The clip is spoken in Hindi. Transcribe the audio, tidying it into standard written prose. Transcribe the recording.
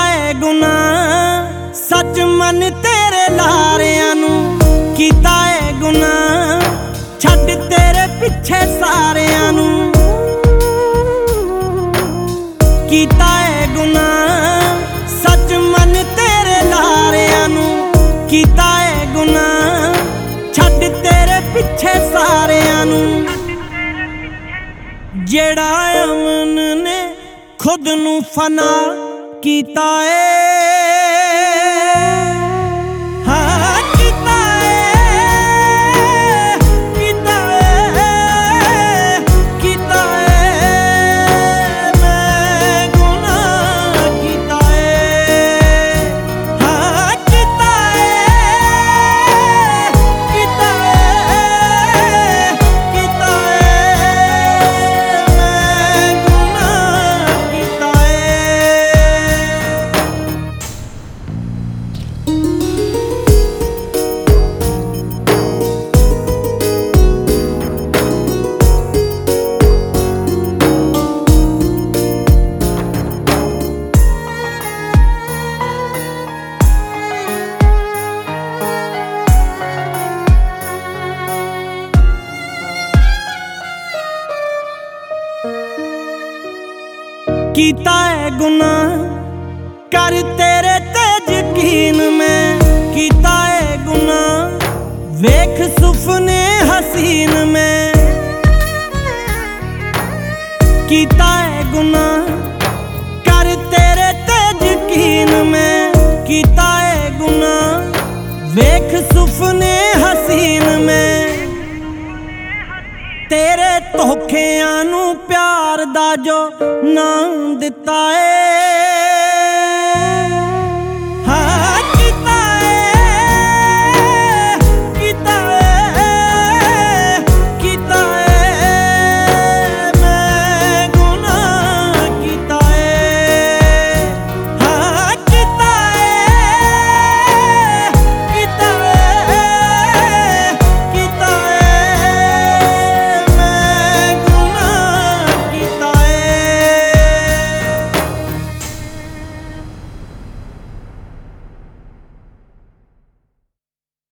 है गुनाह सच मन तेरे लारियां नू कीता है गुनाह छड्ड तेरे पिछे सारियां नू कीता है गुनाह सच मन तेरे लारियां नू कीता है गुनाह छड्ड तेरे पिछे सारियां नू जेड़ा अमन ने खुद नू फना कीता हाँ कीता कीता कीता मैं गुनाह कीता हाँ कीता कीता कीता मैं गुनाह कीता कीता है गुनाह कर तेरे ते यकीन में कीता है गुनाह वेख सुपने हसीन में कीता है गुनाह कर तेरे ते यकीन में कीता है गुनाह वेख सुपने हसीन में तेरे धोखेआं नू प्यार दा जो नाम दिता है